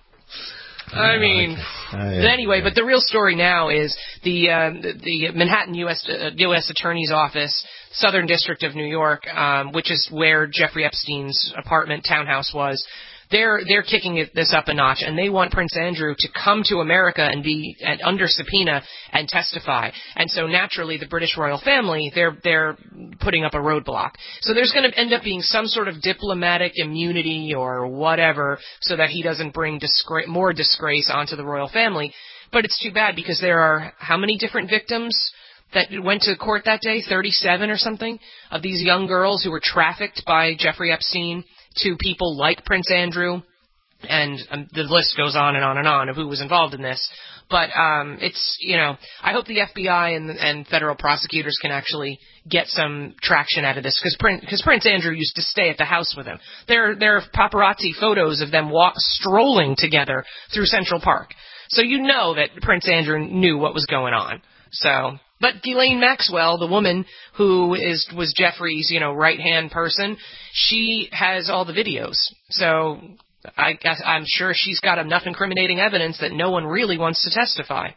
I mean, oh, yeah. anyway, but the real story now is the uh, the Manhattan U S Uh, U S Attorney's Office, Southern District of New York, um, which is where Jeffrey Epstein's apartment townhouse was. They're they're kicking it, this up a notch, and they want Prince Andrew to come to America and be and under subpoena and testify. And so naturally, the British royal family they're they're putting up a roadblock. So there's going to end up being some sort of diplomatic immunity or whatever, so that he doesn't bring disgra- more disgrace onto the royal family. But it's too bad because there are how many different victims that went to court that day? thirty-seven or something of these young girls who were trafficked by Jeffrey Epstein to people like Prince Andrew, and um, the list goes on and on and on of who was involved in this. But um, it's, you know, I hope the F B I and, and federal prosecutors can actually get some traction out of this, because Prince, because Prince Andrew used to stay at the house with him. There, there are paparazzi photos of them walk, strolling together through Central Park. So you know that Prince Andrew knew what was going on. So... But Ghislaine Maxwell, the woman who is was Jeffrey's, you know, right-hand person, she has all the videos. So I guess I'm sure she's got enough incriminating evidence that no one really wants to testify.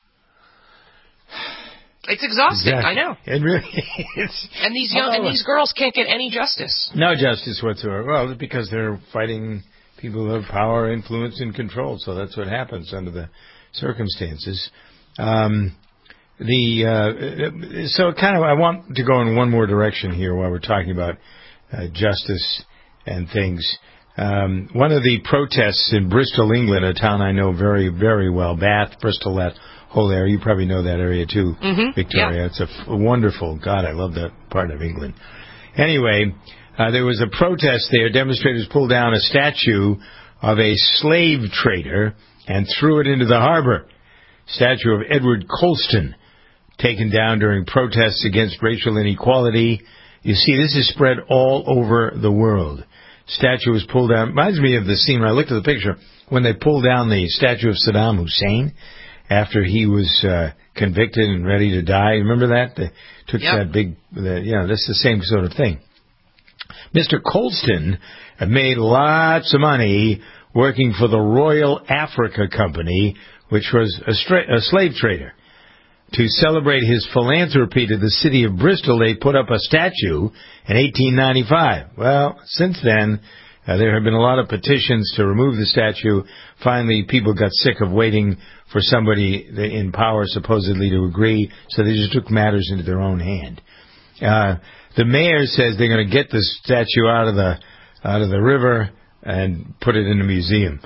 It's exhausting, exactly. I know. It really is. And these young, and these girls can't get any justice. No justice whatsoever. Well, because they're fighting people who have power, influence, and control. So that's what happens under the circumstances. Um... The uh, so kind of I want to go in one more direction here while we're talking about uh, justice and things. Um, one of the protests in Bristol, England, a town I know very, very well, Bath, Bristol, that whole area. You probably know that area too, mm-hmm. Victoria. Yeah. It's a, f- a wonderful, God, I love that part of England. Anyway, uh, there was a protest there. Demonstrators pulled down a statue of a slave trader and threw it into the harbor. Statue of Edward Colston, taken down during protests against racial inequality. You see, this is spread all over the world. Statue was pulled down. Reminds me of the scene when I looked at the picture when they pulled down the statue of Saddam Hussein after he was uh, convicted and ready to die. Remember that? They took yep. that big, the, you know, that's the same sort of thing. Mister Colston made lots of money working for the Royal Africa Company, which was a, stra- a slave trader. To celebrate his philanthropy to the city of Bristol, they put up a statue in eighteen ninety-five. Well, since then, uh, there have been a lot of petitions to remove the statue. Finally, people got sick of waiting for somebody in power supposedly to agree, so they just took matters into their own hand. Uh, the mayor says they're going to get the statue out of the out of the river and put it in a museum.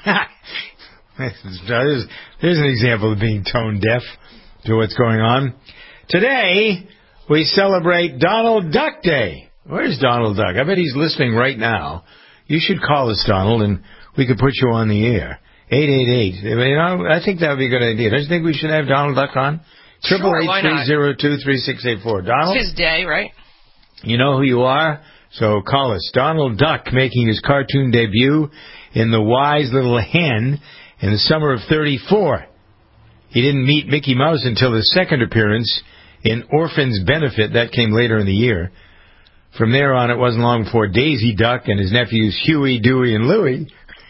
there's, there's an example of being tone deaf to what's going on. Today, we celebrate Donald Duck Day. Where's Donald Duck? I bet he's listening right now. You should call us, Donald, and we could put you on the air. eight eight eight. You know, I think that would be a good idea. Don't you think we should have Donald Duck on? Triple eight three zero two three six eight four. Donald? It's his day, right? You know who you are? So call us. Donald Duck making his cartoon debut in The Wise Little Hen in the summer of thirty-four. He didn't meet Mickey Mouse until his second appearance in Orphan's Benefit. That came later in the year. From there on, it wasn't long before Daisy Duck and his nephews Huey, Dewey, and Louie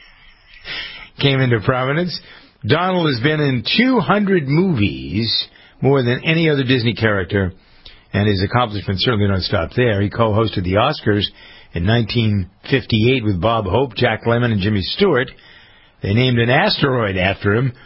came into prominence. Donald has been in two hundred movies, more than any other Disney character, and his accomplishments certainly don't stop there. He co-hosted the Oscars in nineteen fifty-eight with Bob Hope, Jack Lemmon, and Jimmy Stewart. They named an asteroid after him.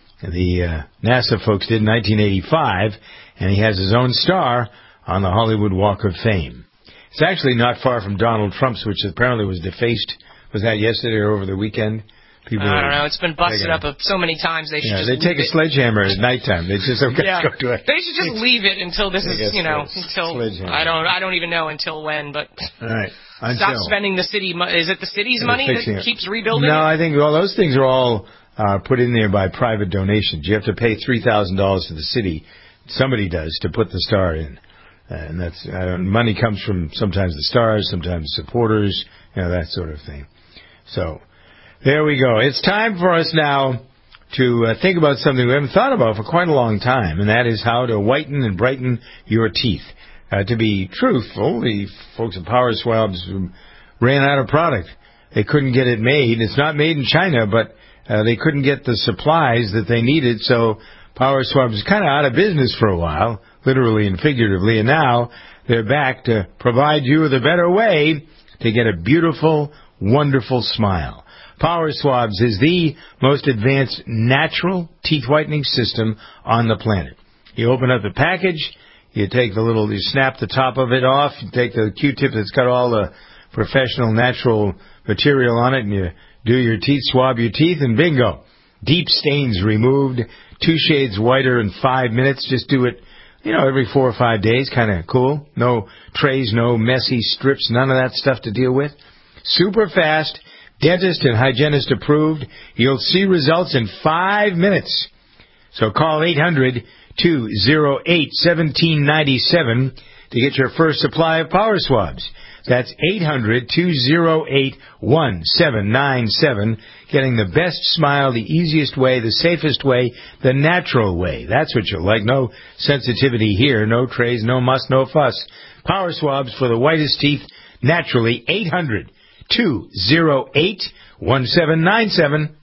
The uh, NASA folks did in nineteen eighty-five, and he has his own star on the Hollywood Walk of Fame. It's actually not far from Donald Trump's, which apparently was defaced. Was that yesterday or over the weekend? People I don't know. It's been busted up so many times. They should yeah, just they take a sledgehammer at nighttime. They just okay, yeah. go to it. They should just leave it until this is, you know, until I don't, I don't even know until when. But all right, stop spending the city. Is it the city's money that it. keeps rebuilding? No, it? I think all those things are all uh, put in there by private donations. You have to pay three thousand dollars to the city. Somebody does to put the star in, uh, and that's uh, money comes from sometimes the stars, sometimes supporters, you know, that sort of thing. So. There we go. It's time for us now to uh, think about something we haven't thought about for quite a long time, and that is how to whiten and brighten your teeth. Uh, to be truthful, the folks at Power Swabs ran out of product. They couldn't get it made. It's not made in China, but uh, they couldn't get the supplies that they needed, so Power Swabs is kind of out of business for a while, literally and figuratively, and now they're back to provide you with a better way to get a beautiful, wonderful smile. Power Swabs is the most advanced natural teeth whitening system on the planet. You open up the package, you take the little, you snap the top of it off, you take the Q-tip that's got all the professional natural material on it, and you do your teeth, swab your teeth, and bingo. Deep stains removed, two shades whiter in five minutes. Just do it, you know, every four or five days. Kind of cool. No trays, no messy strips, none of that stuff to deal with. Super fast. Dentist and hygienist approved. You'll see results in five minutes. So call eight hundred, two oh eight, one seven nine seven to get your first supply of Power Swabs. That's eight hundred, two oh eight, one seven nine seven. Getting the best smile, the easiest way, the safest way, the natural way. That's what you'll like. No sensitivity here, no trays, no muss, no fuss. Power Swabs for the whitest teeth, naturally. eight hundred, two oh eight, one seven nine seven.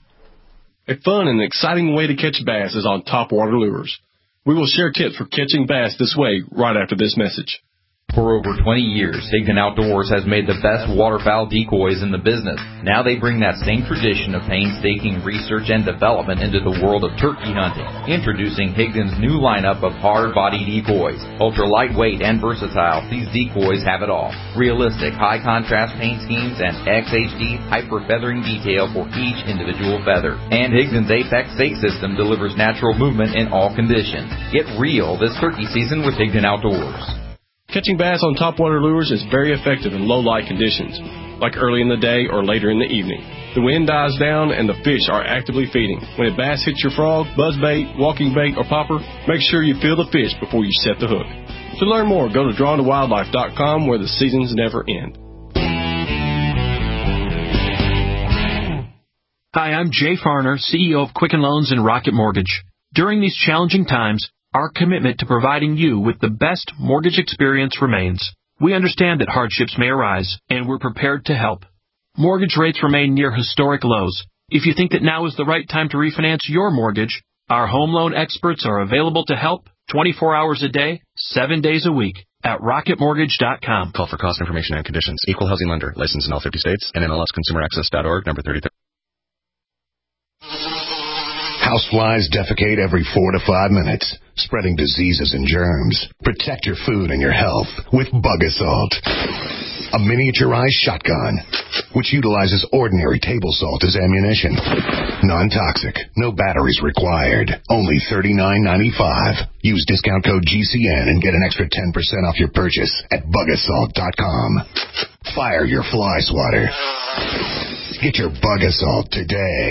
A fun and exciting way to catch bass is on Topwater Lures. We will share tips for catching bass this way right after this message. For over twenty years, Higdon Outdoors has made the best waterfowl decoys in the business. Now they bring that same tradition of painstaking research and development into the world of turkey hunting. Introducing Higdon's new lineup of hard-body decoys. Ultra lightweight and versatile, these decoys have it all. Realistic, high-contrast paint schemes and X H D hyper-feathering detail for each individual feather. And Higdon's Apex Stake System delivers natural movement in all conditions. Get real this turkey season with Higdon Outdoors. Catching bass on Topwater Lures is very effective in low light conditions, like early in the day or later in the evening. The wind dies down and the fish are actively feeding. When a bass hits your frog, buzzbait, walking bait, or popper, make sure you feel the fish before you set the hook. To learn more, go to drawn to wildlife dot com, where the seasons never end. Hi, I'm Jay Farner, C E O of Quicken Loans and Rocket Mortgage. During these challenging times, our commitment to providing you with the best mortgage experience remains. We understand that hardships may arise, and we're prepared to help. Mortgage rates remain near historic lows. If you think that now is the right time to refinance your mortgage, our home loan experts are available to help twenty-four hours a day, seven days a week at rocket mortgage dot com. Call for cost information and conditions. Equal housing lender. Licensed in all fifty states. N M L S consumer access dot org, number thirty-three. Houseflies defecate every four to five minutes, spreading diseases and germs. Protect your food and your health with Bug Assault, a miniaturized shotgun which utilizes ordinary table salt as ammunition. Non-toxic, no batteries required. Only thirty-nine ninety-five. Use discount code G C N and get an extra ten percent off your purchase at bug assault dot com. Fire your fly swatter. Get your Bug Assault today.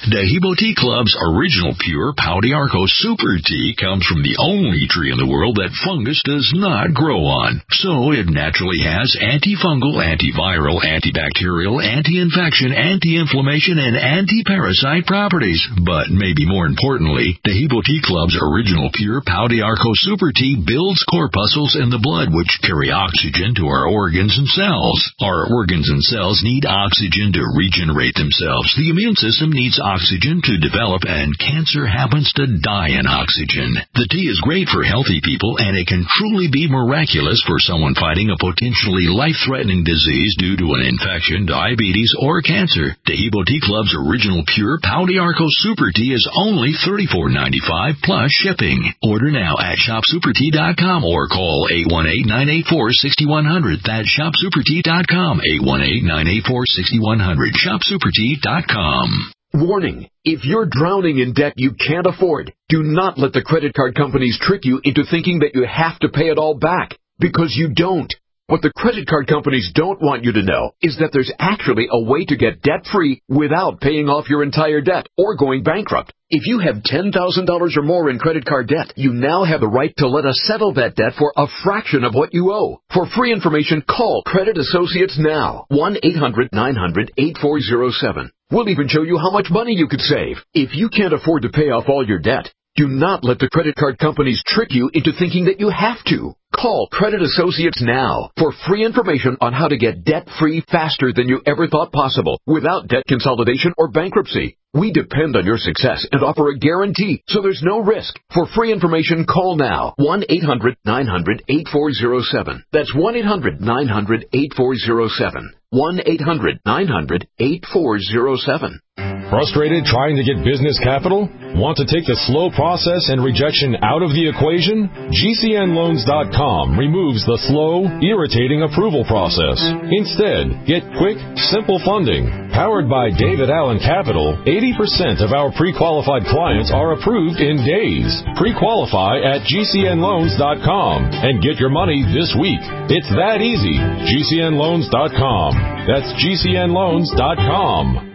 Dehibo Tea Club's original pure Pau d'Arco Super Tea comes from the only tree in the world that fungus does not grow on. So it naturally has antifungal, antiviral, antibacterial, anti-infection, anti-inflammation, and anti-parasite properties. But maybe more importantly, Dehibo Tea Club's original pure Pau d'Arco Super Tea builds corpuscles in the blood which carry oxygen to our organs and cells. Our organs and cells need oxygen to regenerate themselves. The immune system needs oxygen to develop, and cancer happens to die in oxygen. The tea is great for healthy people, and it can truly be miraculous for someone fighting a potentially life-threatening disease due to an infection, diabetes, or cancer. Dehibo Tea Club's original pure Pau d'Arco Super Tea is only thirty-four ninety-five plus shipping. Order now at shop super tea dot com or call eight one eight, nine eight four, six one zero zero. That's shop super tea dot com, eight one eight, nine eight four, six one zero zero, shop super tea dot com. Warning, if you're drowning in debt you can't afford, do not let the credit card companies trick you into thinking that you have to pay it all back, because you don't. What the credit card companies don't want you to know is that there's actually a way to get debt-free without paying off your entire debt or going bankrupt. If you have ten thousand dollars or more in credit card debt, you now have the right to let us settle that debt for a fraction of what you owe. For free information, call Credit Associates now. one eight hundred, nine hundred, eight four zero seven. We'll even show you how much money you could save. If you can't afford to pay off all your debt, do not let the credit card companies trick you into thinking that you have to. Call Credit Associates now for free information on how to get debt-free faster than you ever thought possible without debt consolidation or bankruptcy. We depend on your success and offer a guarantee, so there's no risk. For free information, call now. one eight hundred, nine hundred, eight four zero seven. That's one eight hundred, nine hundred, eight four zero seven. one eight hundred, nine hundred, eight four zero seven. Frustrated trying to get business capital? Want to take the slow process and rejection out of the equation? G C N loans dot com removes the slow, irritating approval process. Instead, get quick, simple funding. Powered by David Allen Capital, eighty percent of our pre-qualified clients are approved in days. Pre-qualify at G C N loans dot com and get your money this week. It's that easy. G C N loans dot com. That's G C N loans dot com.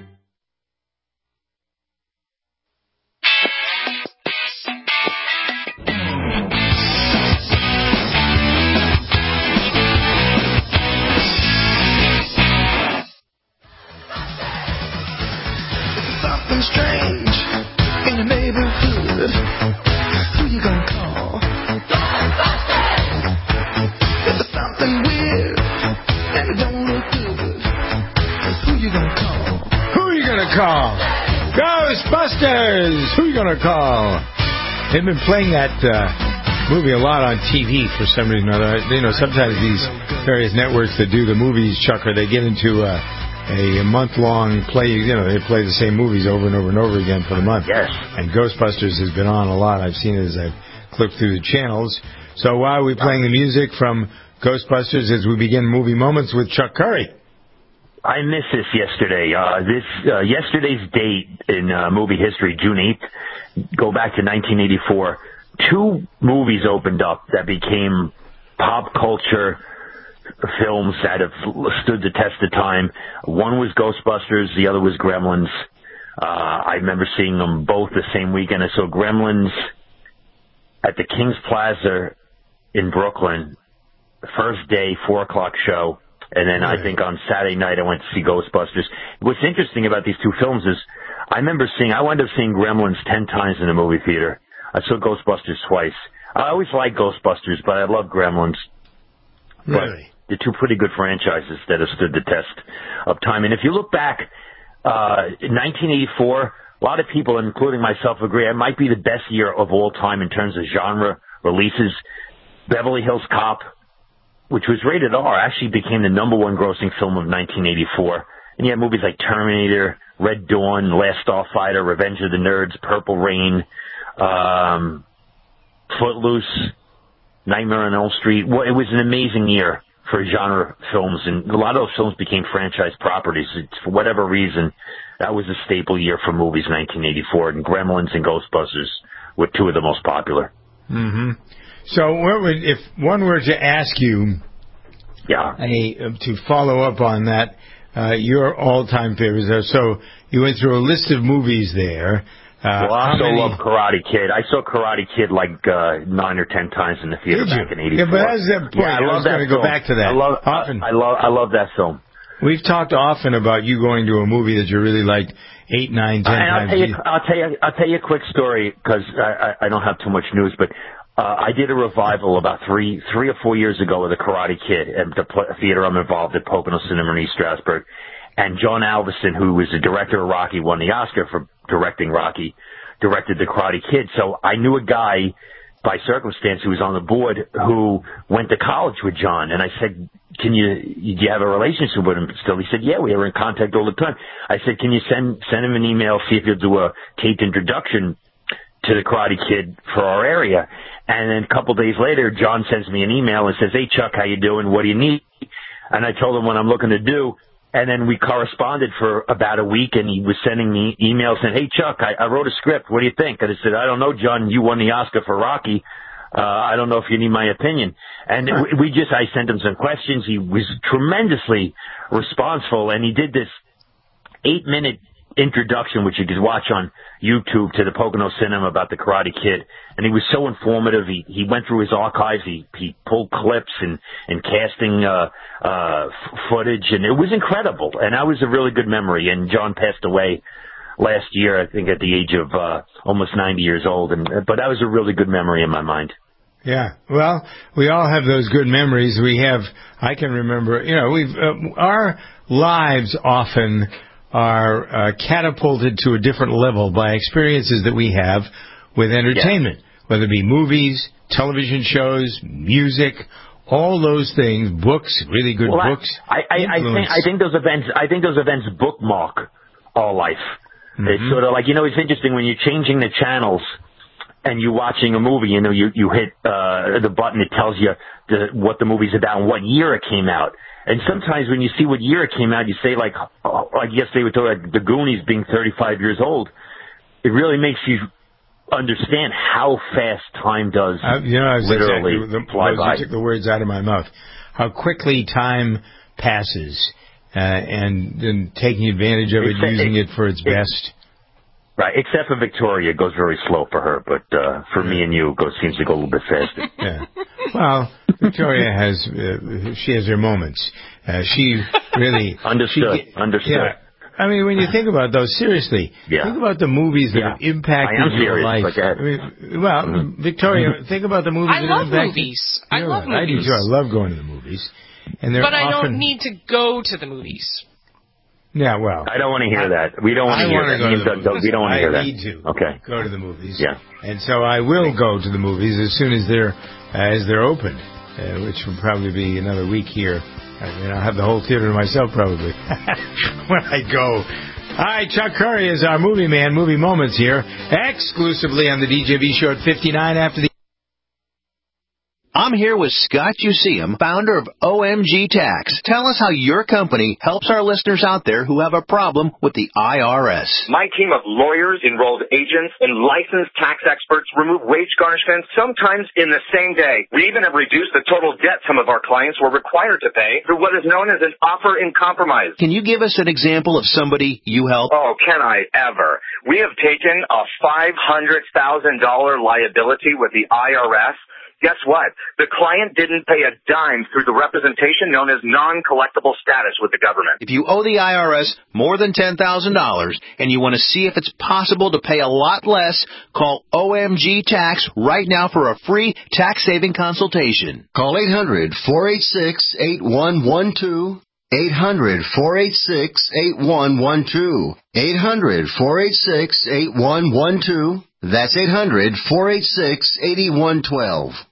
Something strange in your neighborhood. Who you gonna call? Ghostbusters! If there's something weird and it don't look good, who you gonna call? Who are you gonna call? Ghostbusters! Who are you gonna call? They've been playing that uh, movie a lot on T V for some reason or other. You know, sometimes these various networks that do the movies, Chuck, or they get into uh, a month-long play, you know, they play the same movies over and over and over again for the month. Yes. And Ghostbusters has been on a lot. I've seen it as I've clicked through the channels. So why are we playing the music from Ghostbusters as we begin Movie Moments with Chuck Curry? I missed this yesterday. Uh, this uh, yesterday's date in uh, movie history, June eighth, go back to nineteen eighty-four. Two movies opened up that became pop culture films that have stood the test of time. One was Ghostbusters, the other was Gremlins. Uh, I remember seeing them both the same weekend. I saw Gremlins at the King's Plaza in Brooklyn, the first day, four o'clock show. And then I think on Saturday night I went to see Ghostbusters. What's interesting about these two films is I remember seeing, I wound up seeing Gremlins ten times in the movie theater. I saw Ghostbusters twice. I always liked Ghostbusters, but I love Gremlins. Really? But they're two pretty good franchises that have stood the test of time. And if you look back, uh, in nineteen eighty-four, a lot of people, including myself, agree it might be the best year of all time in terms of genre releases. Beverly Hills Cop, which was rated R, actually became the number one grossing film of nineteen eighty-four. And you had movies like Terminator, Red Dawn, Last Starfighter, Revenge of the Nerds, Purple Rain, um, Footloose, Nightmare on Elm Street. Well, it was an amazing year for genre films, and a lot of those films became franchise properties. It's, for whatever reason, that was a staple year for movies, nineteen eighty-four, and Gremlins and Ghostbusters were two of the most popular. Mm-hmm. So what would, if one were to ask you yeah. a, to follow up on that, uh, your all-time favorites are. So you went through a list of movies there. Uh, well, I also many... love Karate Kid. I saw Karate Kid like uh, nine or ten times in the theater Did you? back in eighty-four. Yeah, but that's the point. Yeah, I, I love was that going to go film. back to that. I love, often. I, I love, I love that film. We've talked often about you going to a movie that you really liked eight, nine, ten and I'll times. tell you, I'll tell you, I'll tell you a quick story because I, I, I don't have too much news, but uh, I did a revival about three, three or four years ago with the Karate Kid at the theater I'm involved at, Pocono Cinema in East Stroudsburg, and John Alverson, who was the director of Rocky, won the Oscar for directing Rocky, directed the Karate Kid. So I knew a guy by circumstance who was on the board who went to college with John, and I said, can you, do you have a relationship with him still? He said, yeah, we were in contact all the time. I said, can you send, send him an email, see if he'll do a taped introduction to the Karate Kid for our area? And then a couple days later, John sends me an email and says, hey, Chuck, how you doing? What do you need? And I told him what I'm looking to do. And then we corresponded for about a week, and he was sending me emails saying, hey, Chuck, I, I wrote a script. What do you think? And I said, I don't know, John. You won the Oscar for Rocky. Uh, I don't know if you need my opinion. And we just, I sent him some questions. He was tremendously responsible, and he did this eight-minute introduction, which you could watch on YouTube, to the Pocono Cinema about the Karate Kid. And he was so informative. He he went through his archives. He he pulled clips and and casting uh, uh, f- footage, and it was incredible. And that was a really good memory. And John passed away last year, I think, at the age of uh, almost ninety years old. And but that was a really good memory in my mind. Yeah, well, we all have those good memories. We have, I can remember, you know, we've uh, our lives often are uh, catapulted to a different level by experiences that we have with entertainment, yeah. whether it be movies, television shows, music, all those things, books, really good well, books. I, I, I think I think those events I think those events bookmark our life. Mm-hmm. It's sort of like, you know, it's interesting when you're changing the channels and you're watching a movie, you know, you you hit uh, the button, it tells you the, what the movie's about and what year it came out. And sometimes when you see what year it came out, you say, like, oh, like yesterday we talked about The Goonies being thirty-five years old. It really makes you understand how fast time does uh, you know, literally exactly the, fly by. You took the words out of my mouth. How quickly time passes, uh, and then taking advantage of it, Except, using it, it for its it, best. Right, except for Victoria, it goes very slow for her, but uh, for me and you, it goes, seems to go a little bit faster. Yeah. Well, Victoria has, uh, she has her moments. Uh, she really... Understood, she, understood. Yeah. I mean, when you think about those, seriously, yeah. think about the movies that yeah. have impacted I am your serious, life. Like that. I mean, well, mm-hmm. Victoria, think about the movies I that love have impacted... movies. I love I movies. do too. I love going to the movies. And they're but I often... don't need to go to the movies. Yeah, well... I don't want to hear that. We don't want to hear that. Go to the Doug, we don't want to hear that. I need to okay. go to the movies. Yeah. And so I will go to the movies as soon as they're, uh, as they're open, uh, which will probably be another week here. I mean, I'll have the whole theater to myself probably when I go. All right, Chuck Curry is our movie man, Movie Moments here, exclusively on the D J V Show at fifty-nine after the... I'm here with Scott Useum, founder of O M G Tax. Tell us how your company helps our listeners out there who have a problem with the I R S. My team of lawyers, enrolled agents, and licensed tax experts remove wage garnishments sometimes in the same day. We even have reduced the total debt some of our clients were required to pay through what is known as an offer in compromise. Can you give us an example of somebody you help? Oh, can I ever? We have taken a five hundred thousand dollars liability with the I R S. Guess what? The client didn't pay a dime through the representation known as non-collectible status with the government. If you owe the I R S more than ten thousand dollars and you want to see if it's possible to pay a lot less, call O M G Tax right now for a free tax-saving consultation. Call eight hundred, four eight six, eight one one two. eight hundred, four eight six, eight one one two. eight hundred, four eight six, eight one one two. That's eight hundred, four eight six, eight one one two.